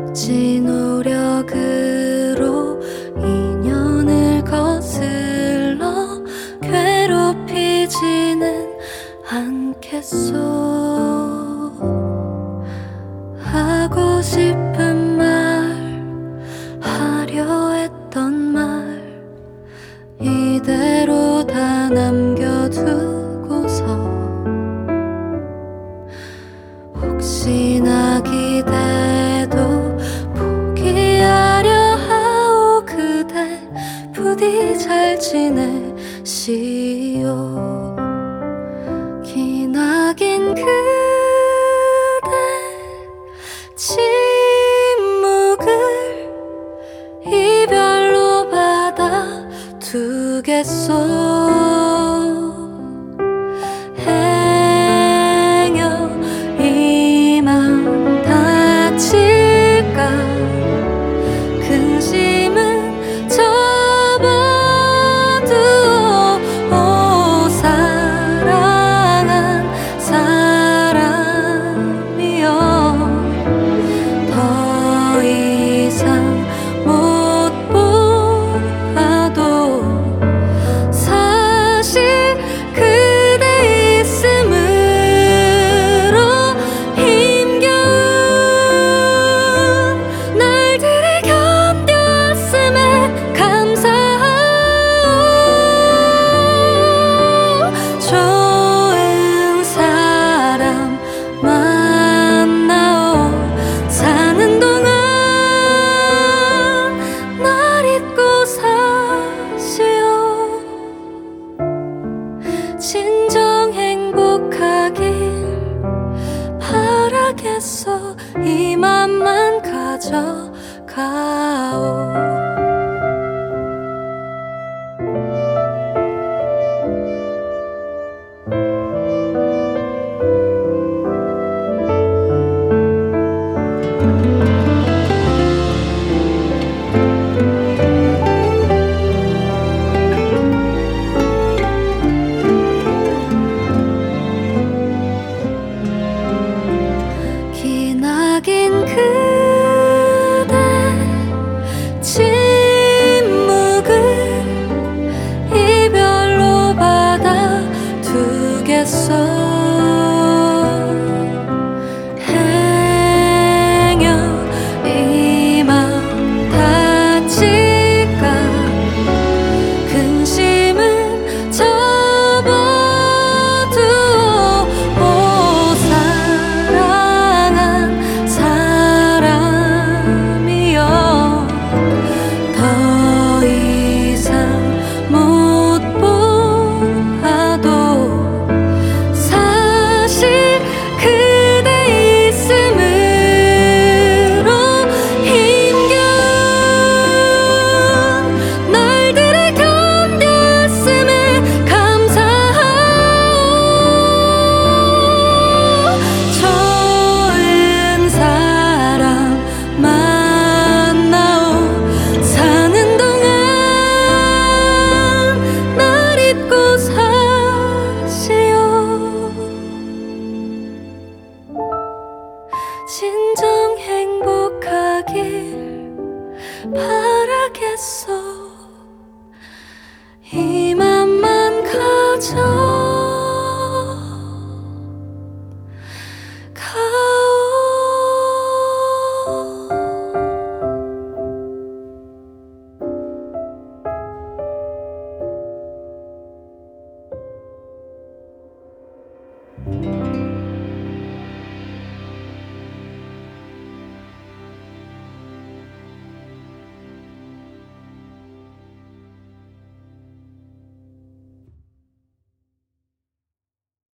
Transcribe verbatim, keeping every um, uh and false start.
억지 노력으로 인연을 거슬러 괴롭히지는 않겠소. 하고 싶은 말, 하려 했던 말 이대로 다 남겨두고서 혹시나 기대도 포기하려 하오. 그대 부디 잘 지내시오. 기나긴 그대 침묵을 이별로 받아두겠소. 행여 이 맘 다칠까 근심은 접어두어. 사랑한 사람이여 더 이상 못 보아도 사실 그대 있음으로 힘겨운 날들을 견뎠음에 감사하오. 좋은 사람 만나오. 사는 동안 날 잊고 사시오. 진정 행복하길 바라겠소. 이 맘만 가져가오. 기나긴 그대 침묵을 이별로 받아두겠소. 행여 이 맘 다칠까 근심은 접어두어. 사랑한 사람이여 더 이상 못 보아도 사실 그대 있음으로 힘겨운 날들을 견뎠음에 감사하오. 좋은 사람 만나오. 사는 동안 날 잊고 사시오. 진정 행복하길 바라겠소. 이 맘만 가져